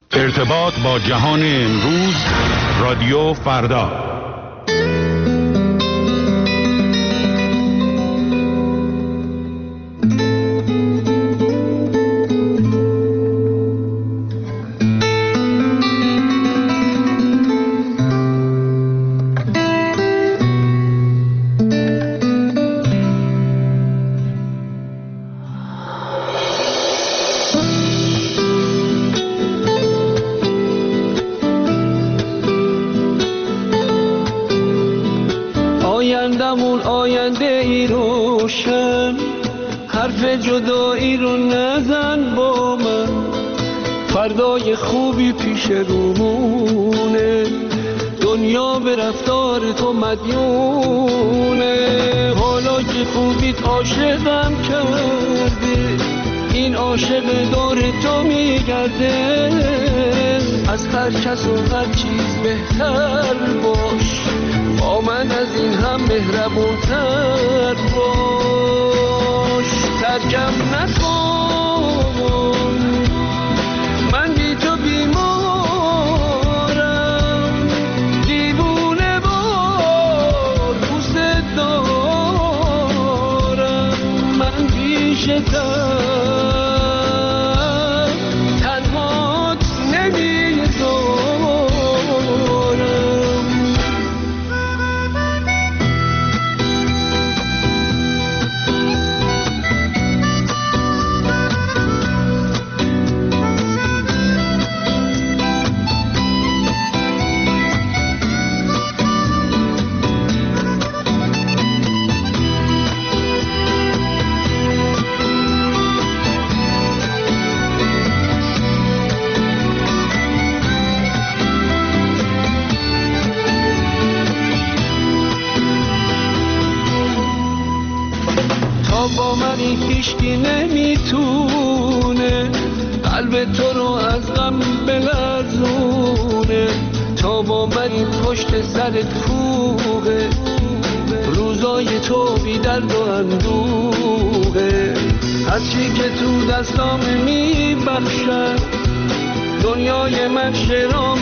ارتباط با جهان امروز، رادیو فردا. جدایی رو نزن با من، فردای خوبی پیش رومونه، دنیا به رفتار تو مدیونه. حالا که خوبیت عاشقم کرده، این عاشق دور تو میگرده. از هر کس و هر چیز بهتر باش، با من از این هم مهربونتر باش. ترکم نکن، من بی تو بیمارم، دیوونه وار دوست دارم. من پیشتم تنهات نمیذارم. با من هیچکی نمیتونه قلب تو رو از غم بلرزونه. تا با من پشت سرت کوه، روزای تو بی درد و اندوه. هرچی که تو دستام میبخشم، دنیای من شرام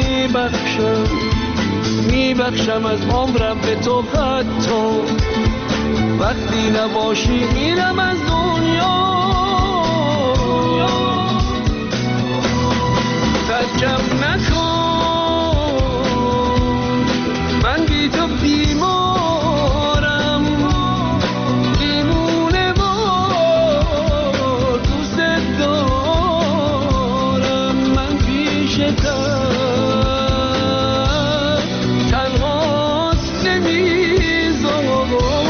میبخشم از عمرم به تو. حتی وقتی نباشی میرم از دنیا. ترکم نکن، من بی تو بیمارم، دیوونه وار دوست دارم. من پیشتم تنهات نمیذارم.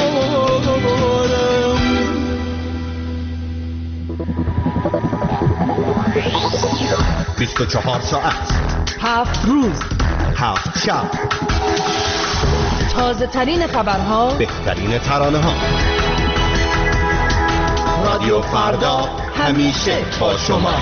24 ساعت، 7 روز، 7 شب، تازه ترین خبرها، بهترین ترانه ها. رادیو فردا همیشه با شما.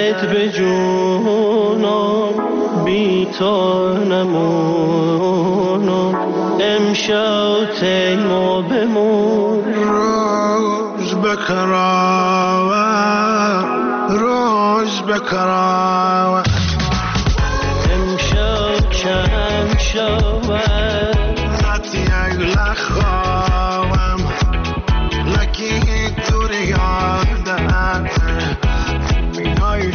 سرت به جونم بی تو نمونم امشب تیمو بمون روز بکراوه امشب چند شود نتیگ لخوام لکی دور یادم مینای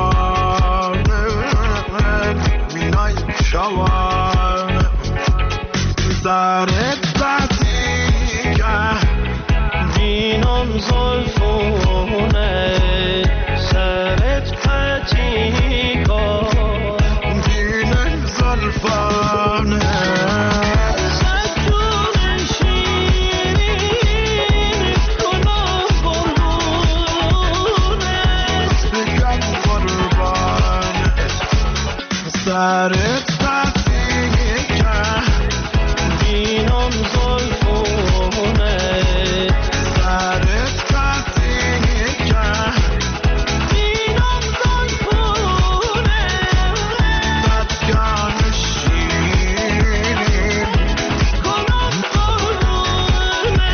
شوانه دارت باتیگه دینم زلفونه سرت پتیگه دینم زلفانه سرت باتیگه دینم زلفونه سرت باتیگه دینم زلفونه بدگان شیرین کنم قربونه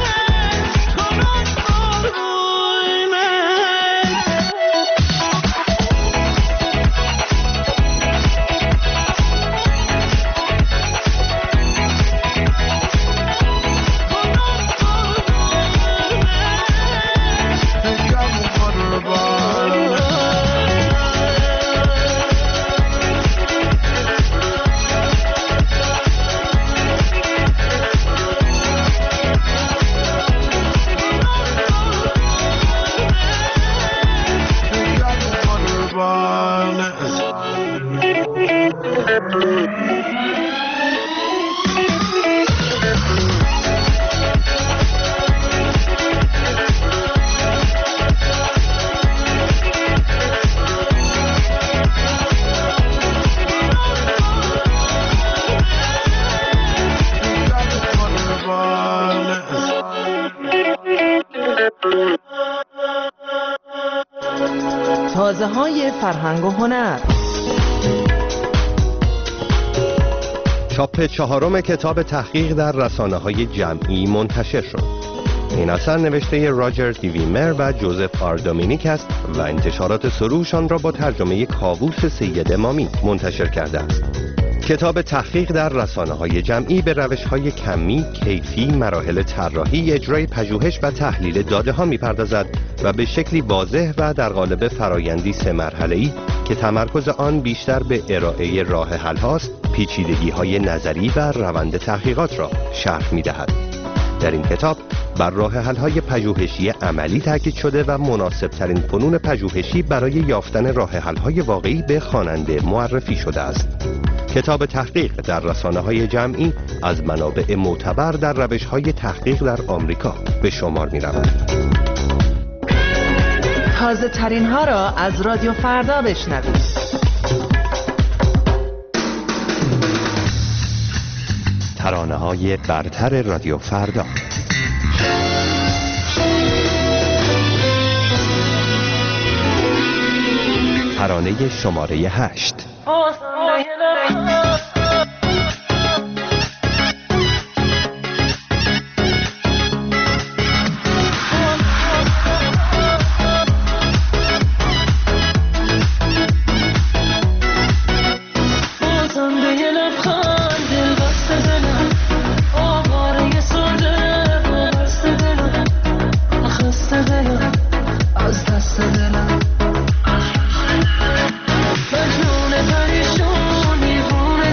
تازه‌های فرهنگ و هنر. چاپ 4 کتاب تحقیق در رسانه‌های جمعی منتشر شد. این اثر نوشته راجر دیویمر و جوزف آر دومینیک است و انتشارات سروشان را با ترجمه کاووس سید امامی منتشر کرده است. کتاب تحقیق در رسانه‌های جمعی به روش‌های کمی، کیفی، مراحل طراحی، اجرای پژوهش و تحلیل داده‌ها می‌پردازد و به شکلی واضح و در قالب فرایندی 3 مرحله‌ای که تمرکز آن بیشتر به ارائه راه حل‌هاست، پیچیدگی‌های نظری و روند تحقیقات را شرح می‌دهد. در این کتاب بر راه حل‌های پژوهشی عملی تاکید شده و مناسب‌ترین فنون پژوهشی برای یافتن راه حل‌های واقعی به خواننده معرفی شده است. کتاب تحقیق در رسانه‌های جمعی از منابع معتبر در روش‌های تحقیق در آمریکا به شمار می‌رود. تازه ترین ها را از رادیو فردا بشنوید. ترانه‌های برتر رادیو فردا. ترانه شماره 8. مجنون پریشون میبونه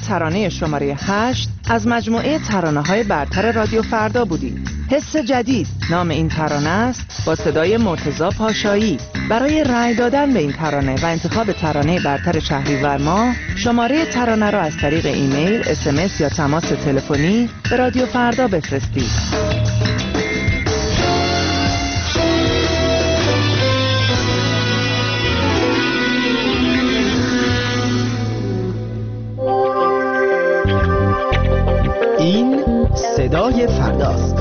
ترانه شماره 8 از مجموعه ترانه‌های برتر رادیو فردا بودید. حس جدید نام این ترانه است، با صدای مرتضی پاشایی. برای رأی دادن به این ترانه و انتخاب ترانه برتر شهریور ماه، شماره ترانه را از طریق ایمیل، SMS یا تماس تلفنی به رادیو فردا بفرستید. این صدای فرداست.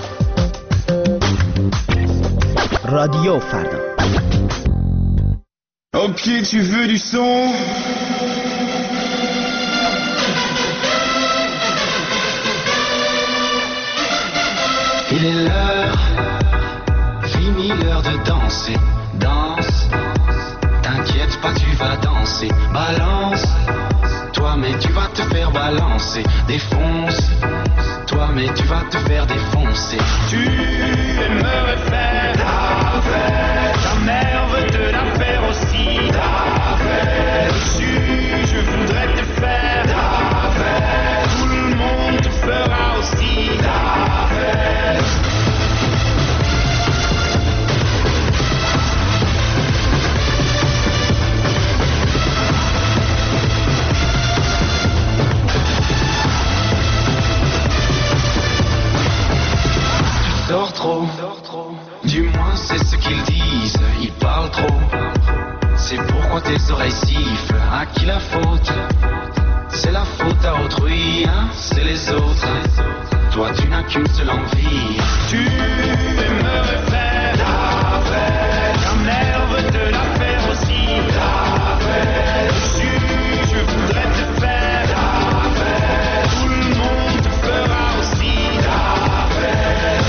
رادیو فردا. Ok, tu veux du son? Il est l'heure, fini l'heure de danser. Danse, t'inquiète pas, tu vas danser. Balance, toi mais tu vas te faire balancer. Défonce, toi mais tu vas te faire défoncer. Tu aimerais faire la fête, ta mère veut te la faire aussi. La fête, je voudrais te faire la fête, tout le monde te fera aussi la fête. Dors trop, du moins c'est ce qu'ils disent, ils parlent trop. C'est pourquoi tes oreilles sifflent, à qui la faute? C'est la faute à autrui, hein? C'est les autres. Toi tu n'as qu'une seule envie. Tu aimerais faire la fête, ta mère veut te la faire aussi. La fête, je voudrais te faire la fête, tout le monde te fera aussi la fête.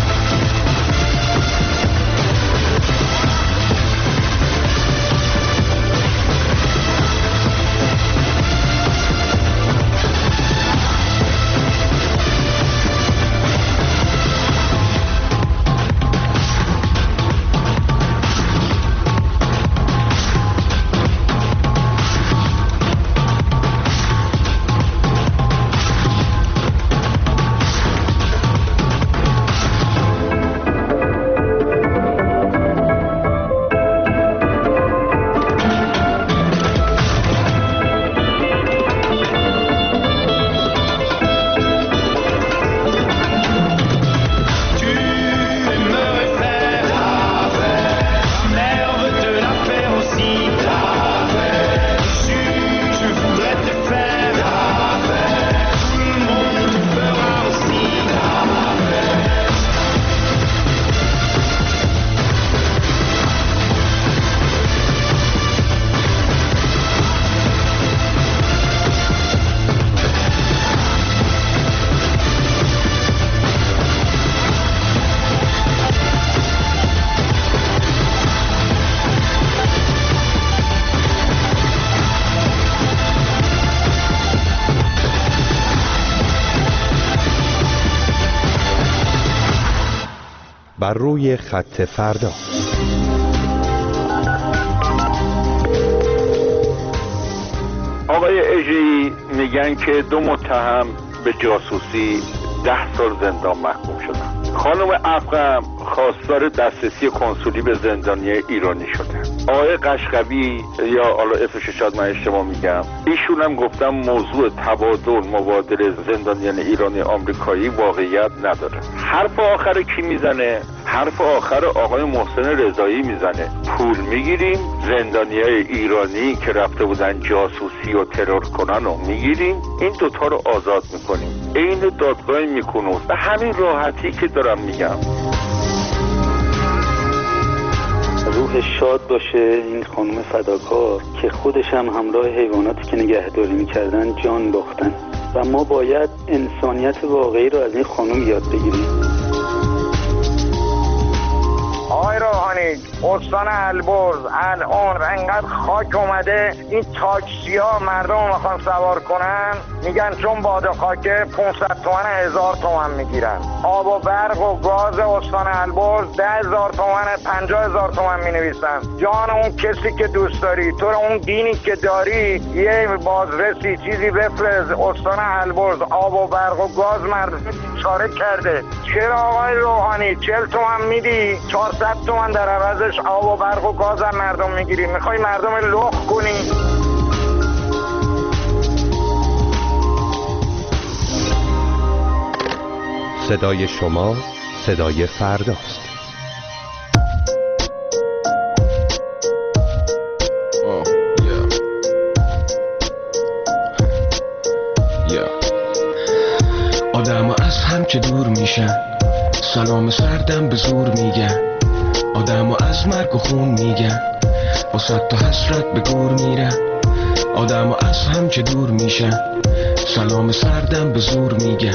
بر روی خط فردا. آقای اژه‌ای میگن که 2 متهم به جاسوسی 10 سال زندان محکوم شدن. خانم افغم خواستار دسترسی کنسولی به زندانی ایرانی شده. آقای قشقوی یا حالا اسمش شاید من اشتباه میگم، ایشون هم گفتم موضوع تبادل مبادله زندانیان ایرانی آمریکایی واقعیت نداره. حرف آخر کی میزنه؟ حرف آخر آقای محسن رضایی میزنه. پول میگیریم، زندانیای ایرانی که رفته بودن جاسوسی و ترور کنن رو میگیریم، این دوتا رو آزاد میکنیم. این دادگاه میکنوس به همین راحتی که دارم میگم. روح شاد باشه این خانم فداکار که خودش هم همراه حیواناتی که نگهداری میکردن جان باختن و ما باید انسانیت واقعی رو از این خانم یاد بگیریم. آقای روحانی استان البرز الان انقدر خاک اومده، این تاکسی ها مردم میخوان سوار کنن میگن چون باد خاکه 500 تومن 1000 تومن میگیرن. آب و برق و گاز استان البرز 10,000 تومن 50,000 تومن مینویسن. جان اون کسی که دوست داری، تو اون دینی که داری یه بازرسی چیزی بفرست. استان البرز آب و برق و گاز مردم چاره کرده. چرا آقای روحانی 40 تومن میدی 400 تومن در عوضش آب و برق و گاز هم مردم میگیری؟ میخوای مردم لخ کنی؟ صدای شما صدای فرداست. آدم از هم که دور میشن، سلام سردم به زور میگن. آدم از مرگ و خون میگن، با صد تا حسرت به گور میرن. آدم از هم که دور میشن، سلام سردم به زور میگن.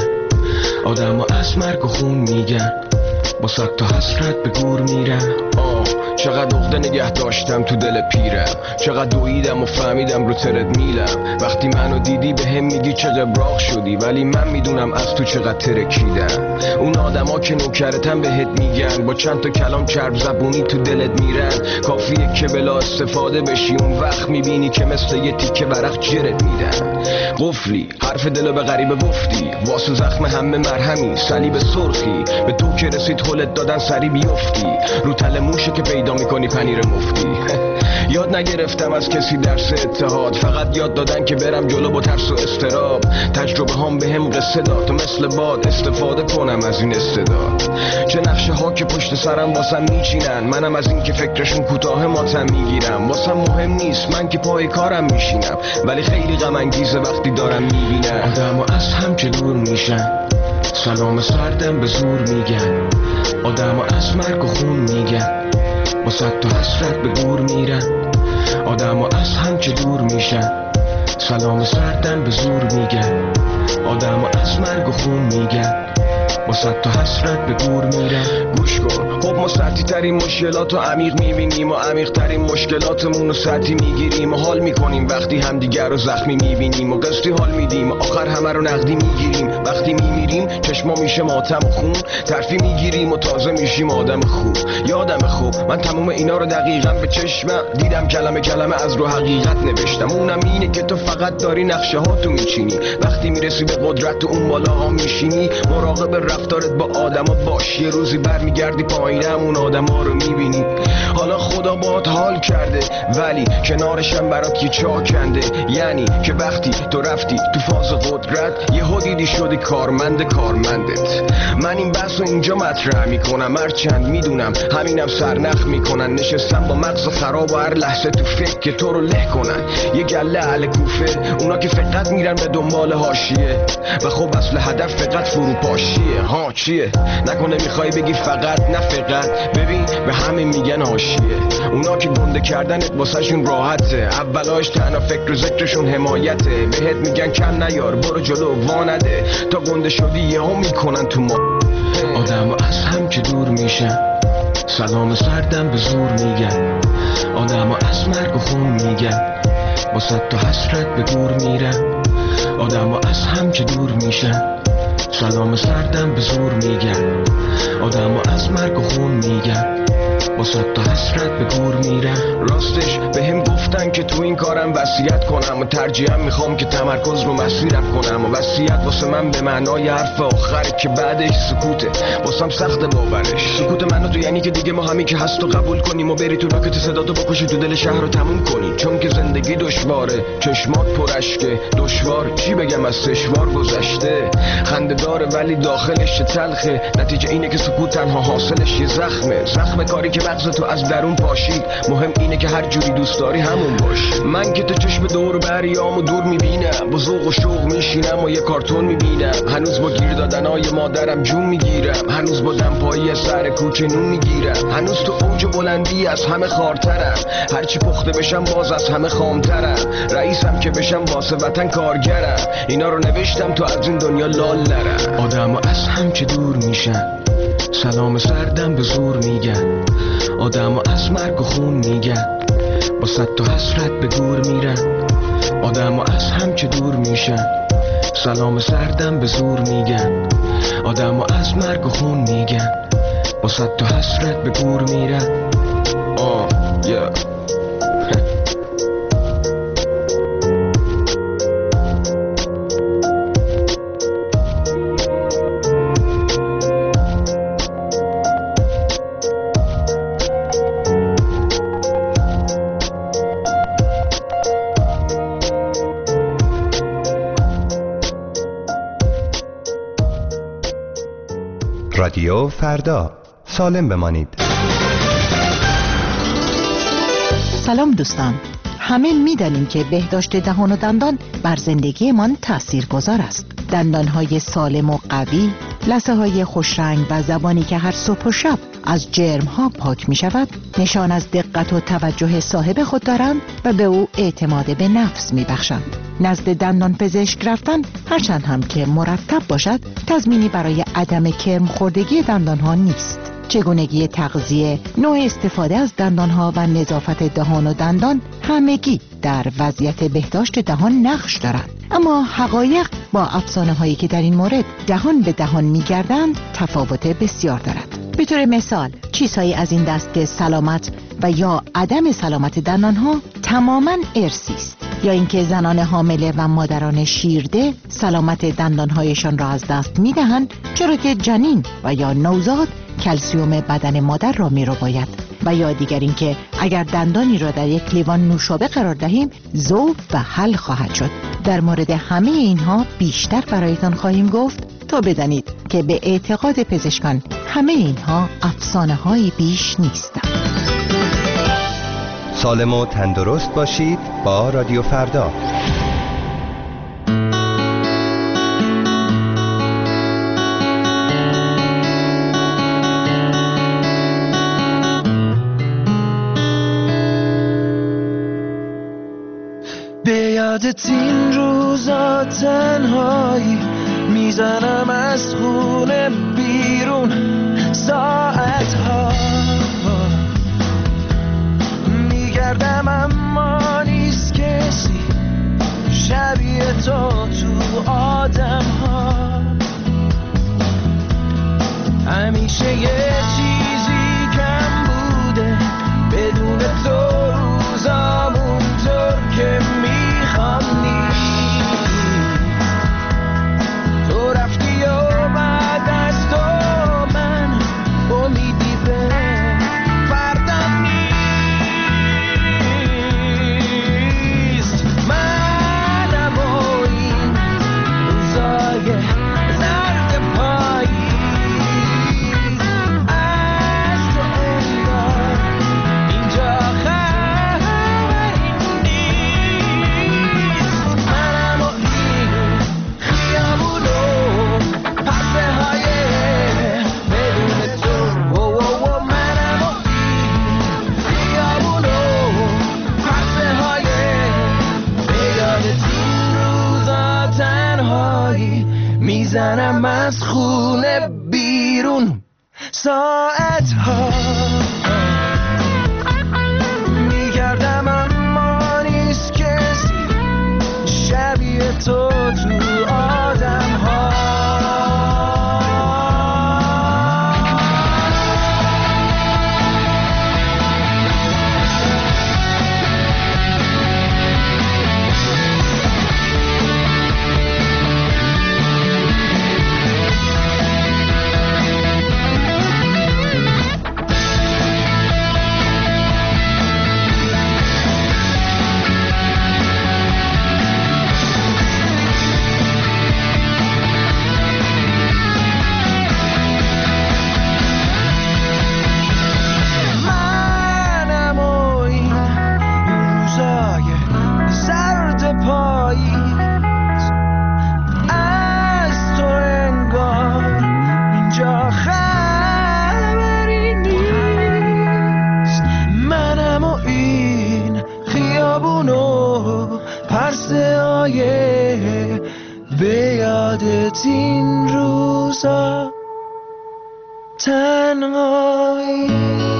آدم از مرگ و خون میگن، با صد تا حسرت به گور میرن. چقدر عقده نگه داشتم تو دل پیرم، چقدر دویدم و فهمیدم رو ترد میلم. وقتی منو دیدی به هم میگی چه قبراق شدی، ولی من میدونم از تو چقدر ترکیدم. اون آدما که نوکرتن بهت میگن، با چند تا کلام چرب زبونی تو دلت میرن. کافیه که بلا استفاده بشی، اون وقت میبینی که مثل یه تیکه ورق جرت میدن. قفلی حرف دلو به غریبه گفتی، واسه زخم همه مرهمی صلیب سرخی. به تو که رسید هلت دادن سری بیفتی، رو تل موشه که پیدا میکنی پنیر مفتی. یاد نگرفتم از کسی درس اتحاد، فقط یاد دادن که برم جلو با ترس و استراب. تجربه هم به هم قصه داد، تو مثل باد استفاده کنم از این استعداد. چه نقشه ها که پشت سرم واسم میچینن، منم از این که فکرشون کوتاه ماتم میگیرم. واسم مهم نیست من که پای کارم میشینم، ولی خیلی غم انگیزه وقتی دارم میبینم آدمو از هم که دور میشن، سلام سردم به زور میگن. آدمو از مرگ و خون میگن، با صد تا حسرت به گور میرن. آدمو از هم که دور میشن، سلام سردم به زور میگن. آدمو از مرگ و خون میگن، با صد تا حسرت به گور میرن. گوش کن، خب ما سطحی ترین مشکلات رو عمیق میبینیم و عمیق ترین مشکلاتمون رو سطحی میگیریم و حال میکنیم وقتی همدیگر رو زخمی میبینیم و قسطی حال میدیم، آخر همه رو نقدی میگیریم. وقتی میمیریم چشما میشه ماتم و خون، ترفی میگیریم و تازه میشیم آدم خوب. یادم خوب من تموم اینا رو دقیقاً به چشمم دیدم، کلمه کلمه از رو حقیقت نوشتم. اونم اینه که تو فقط داری نقشه ها تو میچینی، وقتی میرسی به قدرت تو اون بالا ها میشینی. مراقب رفتارت با آدما باش، یه روزی برمیگردی پایینم اون آدما رو میبینی. حالا خدا باهات حال کرده، ولی کنارشم برات یه چاه کنده. یعنی که وقتی تو رفتی تو فاز قدرت، یهو دیدی شدی کارمندت. من این بحث رو اینجا مطرح میکنم، هرچند میدونم همینم سرنخ میکنن. نشستم با مغز خراب و هر لحظه تو فکر که تو رو له کنن. یه گله اهل کوفه، اونا که فقط میرن به دنبال حاشیه و خب اصل هدف فقط فروپاشیه. ها چیه؟ نکنه میخوای بگی فقط؟ نه فقط، ببین به همین میگن حاشیه. اونا که گنده کردنت واسهشون راحته، اولاش تنها فکر و ذکرشون حمایته. بهت میگن کم نیار، برو جلو وانده، تا گنده شدی یهو میکنن تو ما. آدمو از هم که دور میشن، سلام سردم به زور میگن. آدمو از مرگ و خون میگن، با صد تا حسرت به گور میرن. آدمو از هم که دور میشن، سلام سردم به زور میگن. آدمو از مرگ و خون میگن، با صد تا حسرت به گور میرن. راستش به هم گفتن که تو این کارم وصیت کنم و ترجیحاً میخوام که تمرکز رو مسیرم کنم. و وصیت واسه من به معنای حرف آخره که بعدش سکوته، واسم سخت باورش. سکوت منو تو یعنی که دیگه ما همین که هست و قبول کنیم و بری تو راکت صداتو بکشی تو دل شهر رو تموم کنی. چون که زندگی دشواره، چشمات پرشکه، دشوار چی بگم از سشوار گذشته. خنده داره ولی داخلش تلخه، نتیجه اینه که سکوت تنها حاصلش یه زخم کاری که مغز تو از درون پاشید. مهم اینه که هر جوری دوست داری همون باش. من که تو چشم دور بریام و دور میبینم، با ذوق و شوق میشینم و یه کارتون میبینم. هنوز با گیر دادنای مادرم جون میگیرم، هنوز با دمپایی سر کوچه نون میگیرم. هنوز تو اوج بلندی از همه خارترم، هرچی پخته بشم باز از همه خامترم. رئیسم که بشم واسه وطن کارگرم، اینا رو نوشتم تو از این دنیا لال نرم. آدمو از هم که دور میشن، سلام سردم به زور میگن. آدم از مرگ و خون میگن، با صد تا حسرت به گور میرن. آدم از هم که دور میشن، سلام سردم به زور میگن. آدم از مرگ و خون میگن، با صد تا حسرت به گور میرن. رادیو فردا، سالم بمانید. سلام دوستان، همه می‌دانیم که بهداشت دهان و دندان بر زندگیمان تاثیرگذار است. دندانهای سالم و قوی، لثه‌های خوشرنگ و زبانی که هر صبح و شب از جرم‌ها پاک می‌شود، نشان از دقت و توجه صاحب خود دارند و به او اعتماد به نفس می‌بخشند. نزد دندان پزشک رفتن هرچند هم که مرتب باشد، تضمینی برای عدم کرم خوردگی دندانها نیست. چگونگی تغذیه، نوع استفاده از دندانها و نظافت دهان و دندان همگی در وضعیت بهداشت دهان نقش دارند. اما حقایق با افسانه هایی که در این مورد دهان به دهان می‌گردند تفاوت بسیار دارد. به طور مثال چیزهایی از این دست که سلامت و یا عدم سلامت دندانها تماماً ارثی است، یا اینکه زنان حامله و مادران شیرده سلامت دندانهایشان را از دست می‌دهند، چرا که جنین و یا نوزاد کلسیوم بدن مادر را می‌رباید، و یا دیگر اینکه اگر دندانی را در یک لیوان نوشابه قرار دهیم ذوب و حل خواهد شد. در مورد همه اینها بیشتر برایتان خواهیم گفت تا بدانید که به اعتقاد پزشکان همه اینها افسانه‌های بیش نیستند. سالم و تندرست باشید با رادیو فردا. به یادت این روزا تنهایی میزنم از خونه بیرون، ساعتها میگردم اما نیست کسی شبیه تو آدم ها. همیشه یه چیزی کم بوده، بدون تو روزامون طور که میخوام نیست. تو رفتی و بعد از تو من امیدی به فردم نیست. منم و این روزای زرد پایی از تو انگار اینجا خبری نیست. منم و این خیابونو پسه های بدون تو، منم و این خیابونو پسه های به یادت این روزا تنهایی میزنم از خونه بیرون، ساعتها میگردم اما نیست کسی شبیه تو آدم ها. منم و این روزای زرد پاییز از تو انگار اینجا خبری نیست. منم و این خیابونو پرسه های به یادت این روزا تنهایی.